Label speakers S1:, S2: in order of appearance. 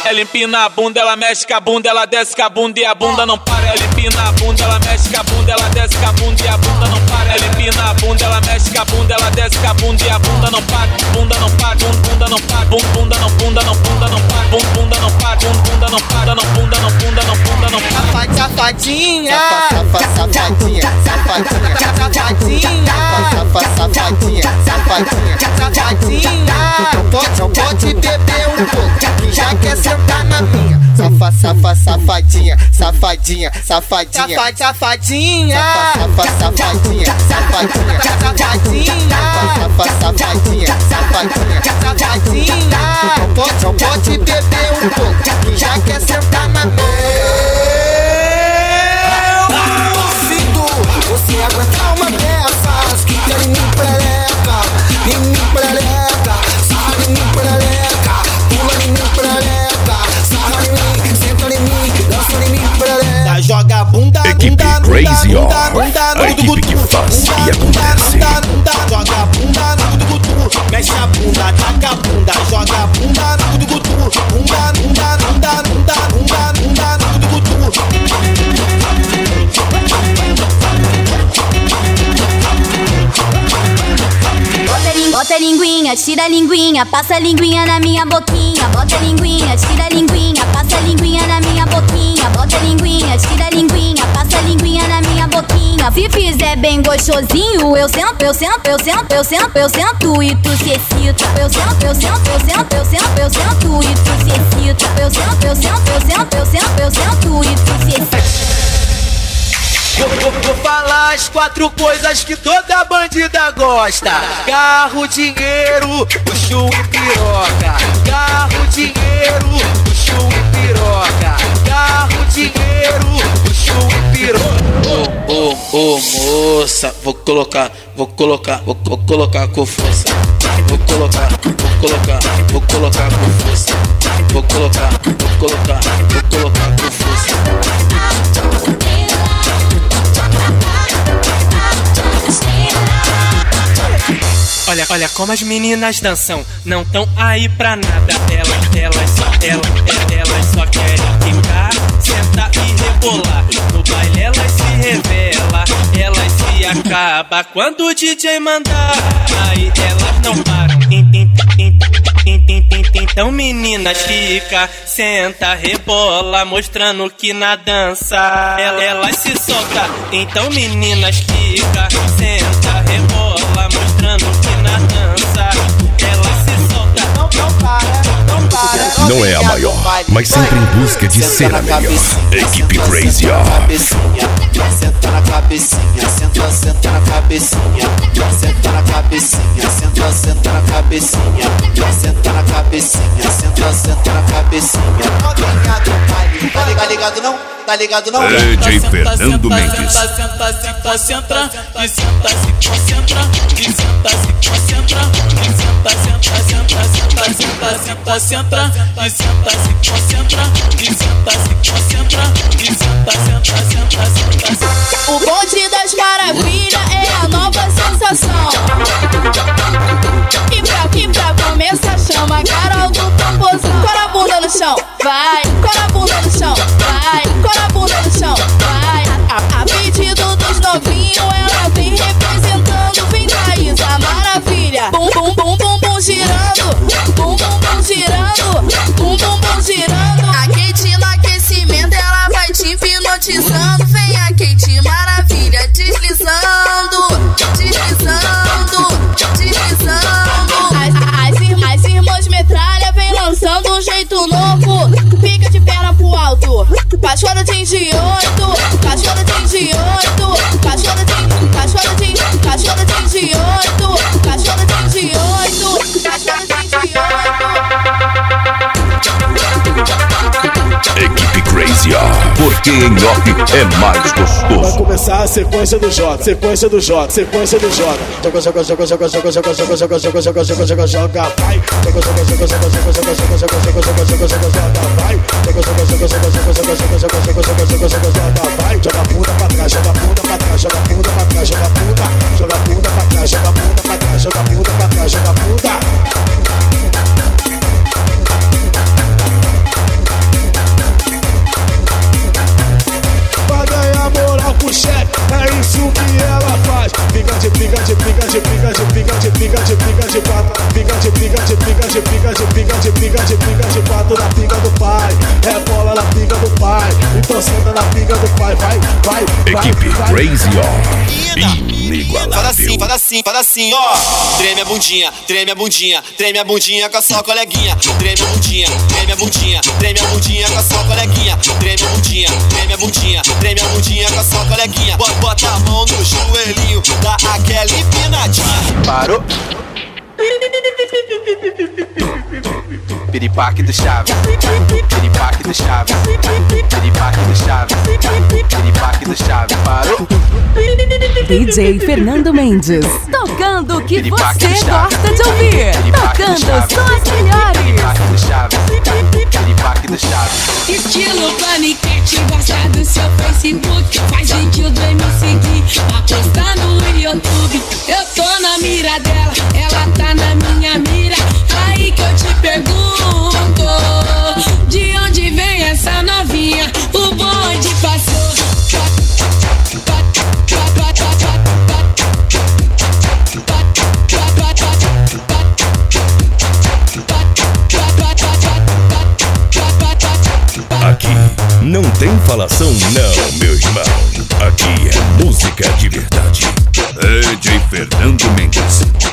S1: Ela empina a bunda, ela mexe com a bunda, ela desce com a bunda e a bunda não para. Ela empina a bunda, ela mexe com a bunda, ela desce com a bunda e a bunda não para. Ela empina a bunda, ela mexe com a bunda, ela desce com a bunda e a bunda não para. Bunda não para, bunda não para, bunda não, bunda não, bunda não para, bunda não para, bunda não para, não bunda não, bunda não, bunda não para.
S2: Safadinha,
S3: Safadinha, safadinha,
S2: safadinha,
S3: safadinha.
S2: Pode beber um pouco, que já quer sentar na minha.
S3: Safadinha, safadinha, safadinha,
S2: Safadinha,
S3: safadinha, safadinha, safadinha,
S2: safadinha. Pode beber um pouco, que já quer sentar na minha.
S4: Você aguentar uma dessas que tem mim preleca, sarra em mim preleca, pula em mim preleca, sarra em mim, senta em mim, dança em mim preleca. Joga a bunda,
S5: Equipe Crazy On, a equipe que faz e acontece.
S4: Joga a bunda no gudu, mexe a bunda, taca a bunda, joga a bunda no gudu, bunda no gudu.
S6: Bota a linguinha, tira a linguinha, passa a linguinha na minha boquinha. Bota a linguinha, tira a linguinha, passa a linguinha na minha boquinha. Bota a linguinha, tira a linguinha, passa a linguinha na minha boquinha. Se fizer bem gostosinho, eu sento e tu se excita. Eu sento e tu se excita. Eu sento e tu se excita.
S2: Vou falar as 4 coisas que toda bandida gosta: carro, dinheiro, luxo e piroca. Carro, dinheiro, luxo e piroca. Carro, dinheiro, luxo e piroca.
S7: Ô moça, vou colocar com força. Vou colocar com força. Vou colocar com força.
S8: Olha como as meninas dançam, não tão aí pra nada. Elas só querem ficar, sentar e rebolar. No baile elas se revela, elas se acaba quando o DJ mandar. Aí elas não param. Então meninas fica, senta, rebola, mostrando que na dança elas se solta. Então meninas fica, senta, rebola, mostrando que na dança elas se solta.
S2: Não para.
S5: Não é a maior, mas sempre em busca de ser a melhor. Equipe Crazy On.
S3: Senta na cabecinha, senta na cabecinha, senta na cabecinha, senta na cabecinha, senta na cabecinha, senta na cabecinha. Tá ligado não? Tá ligado não?
S5: DJ Fernando Mendes.
S1: Senta, se concentra, e senta, se concentra, e senta, se concentra, e senta, e senta, se concentra, e senta, se concentra, e senta.
S6: O bonde das maravilhas é a nova sensação. E pra começar chama Carol do tamborzão. Cora a bunda no chão, vai. Cora a bunda no chão, vai. Cora a bunda no chão, vai. A pedido dos novinhos ela vem representando. Vem Thaís, a maravilha. Bum bum bum bum bum girando. Bum bum bum girando. Bum bum bum girando. A Kate no aquecimento ela vai te hipnotizando. Vem a Kate maravilha deslizando. As irmãs metralha vem lançando um jeito novo. Fica de perna pro alto. Cachorro tem de 8. Cachorro tem de 8. Cachorro tem de 8. Cachorro tem de 8. Cachorro tem de 8.
S5: Equipe Crazy On, porque em off é mais gostoso.
S4: Vai começar a sequência do joga, sequência do joga. Joga, vai. Joga a bunda pra trás, joga a bunda pra trás, joga a bunda pra trás, joga a bunda, joga a bunda pra trás, joga a bunda pra trás, joga a bunda pra trás, joga a bunda. quatro na pinga do pai, rebola na pinga do pai, então senta na pinga do pai, vai.
S5: Equipe Crazy On, inigualável.
S3: Faz assim, ó. Treme a bundinha, treme a bundinha, treme a bundinha com a sua coleguinha. Treme a bundinha, treme a bundinha, treme a bundinha com a sua coleguinha. Treme a bundinha, treme a bundinha, treme a bundinha com a sua coleguinha. Bota a mão no joelhinho, dá aquela empinadinha.
S7: Parou. Piripaque do Chaves, piripaque do Chaves, piripaque do Chaves, piripaque do Chaves. Parou.
S9: DJ Fernando Mendes, tocando o que você gosta de ouvir, tocando só as melhores.
S7: Piripaque do Chaves, piripaque do Chaves.
S10: Estilo paniquete, gosta do seu Facebook, faz vídeo do me seguir, pra postar no YouTube. Eu tô na mira dela, ela tá na minha mira. Aí que eu te pergunto, de onde vem essa novinha? O bonde passou.
S5: Aqui não tem falação não, meu irmão. Aqui é música de verdade. DJ Fernando Mendes.